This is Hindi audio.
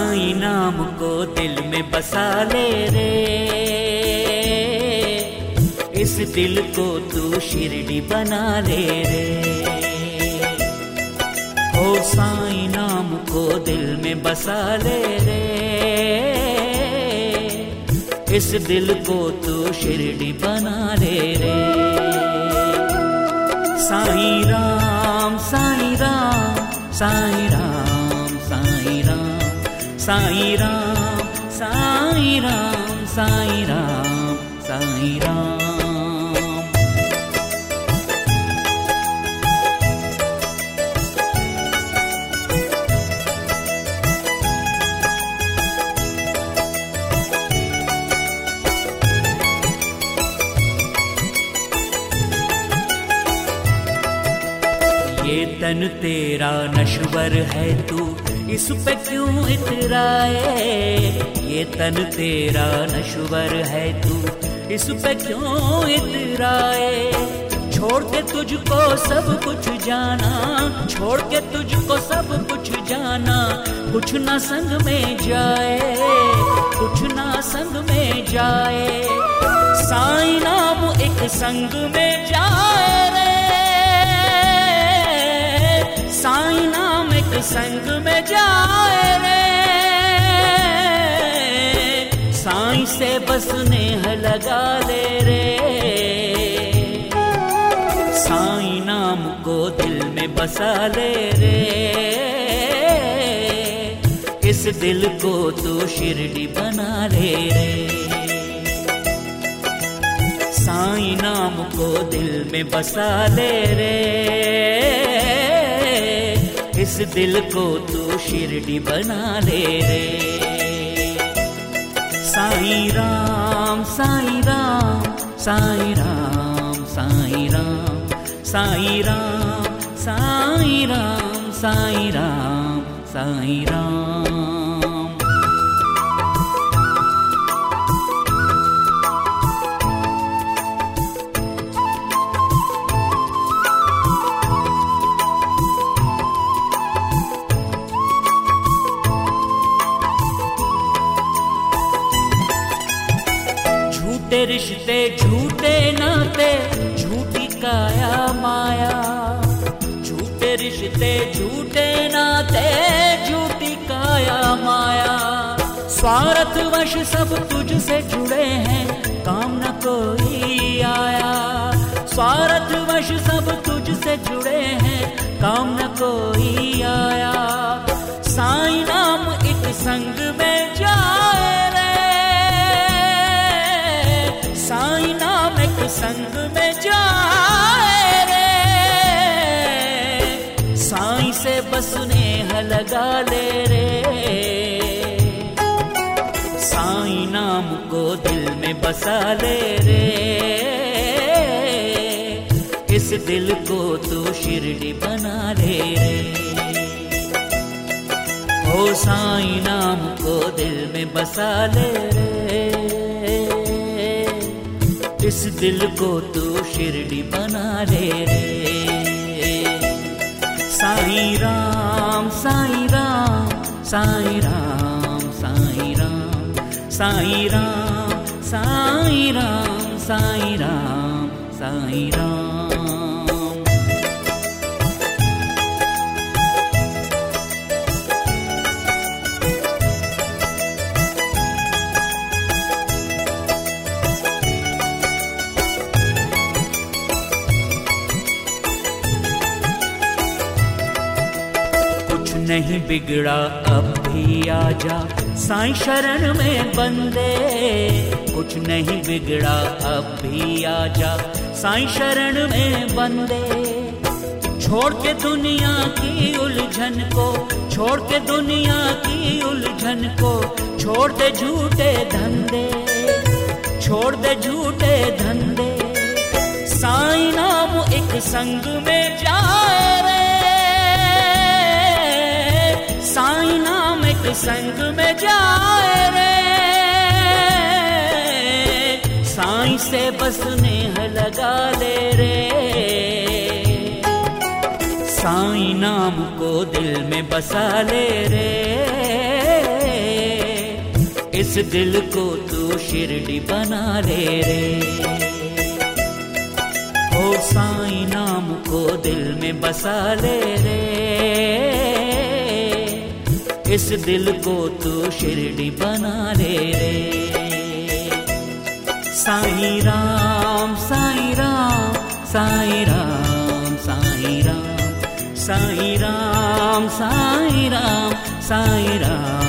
साईं नाम को दिल में बसा ले रे, इस दिल को तू शिरडी बना ले रे। ओ साईं नाम को दिल में बसा ले रे, इस दिल को तू शिरडी बना ले रे। साईं राम साईं राम साईं राम साईं राम साईं राम साईं राम साईं राम साईं राम। ये तन तेरा नश्वर है तू इस पे क्यों इतराए, ये तन तेरा नश्वर है तू इस पे क्यों इतराए। छोड़ के तुझको सब कुछ जाना, छोड़ के तुझको सब कुछ जाना, कुछ ना संग में जाए, कुछ ना संग में जाए। साईं नाम एक संग में जाए रे, साईं नाम एक संग में जाए रे। साईं से बस नेह लगा ले रे, साईं नाम को दिल में बसा ले रे, इस दिल को तू शिरडी बना ले रे। साईं नाम को दिल में बसा ले रे, इस दिल को तू शिरडी बना ले रे। साईं राम साईं राम साईं राम साईं राम साईं राम साईं राम साईं राम साईं राम। झूठे रिश्ते झूठे नाते झूठी काया माया, झूठे रिश्ते झूठे नाते झूठी काया माया। स्वार्थ वश सब तुझसे जुड़े हैं, काम न कोई आया। स्वार्थ वश सब तुझसे जुड़े हैं, काम न कोई आया। साईं नाम एक संग में जाए रे, साईं नाम एक संग में जाए रे। साईं से बस नेह लगा ले रे, साईं नाम को दिल में बसा ले रे, इस दिल को तू शिरडी बना ले रे। ओ साईं नाम को दिल में बसा ले रे, इस दिल को तू शिरडी बना ले रे। साईं राम साईं राम साईं राम साईं राम साईं राम साईं राम साईं राम साईं राम। नहीं बिगड़ा अब भी आजा साईं शरण में बंदे, कुछ नहीं बिगड़ा अब भी आजा साईं शरण में बंदे। छोड़ के दुनिया की उलझन को, छोड़ के दुनिया की उलझन को, छोड़ दे झूठे धंधे, छोड़ दे झूठे धंधे। साईं नाम एक संग में जाए रे, साईं नाम एक संग में जाए रे। साईं से बस नेह लगा ले रे, साईं नाम को दिल में बसा ले रे, इस दिल को तू शिरडी बना ले रे। ओ साईं नाम को दिल में बसा ले रे, इस दिल को तू शिरडी बना ले रे। साईं राम साईं राम साईं राम साईं राम साईं राम साईं राम साईं राम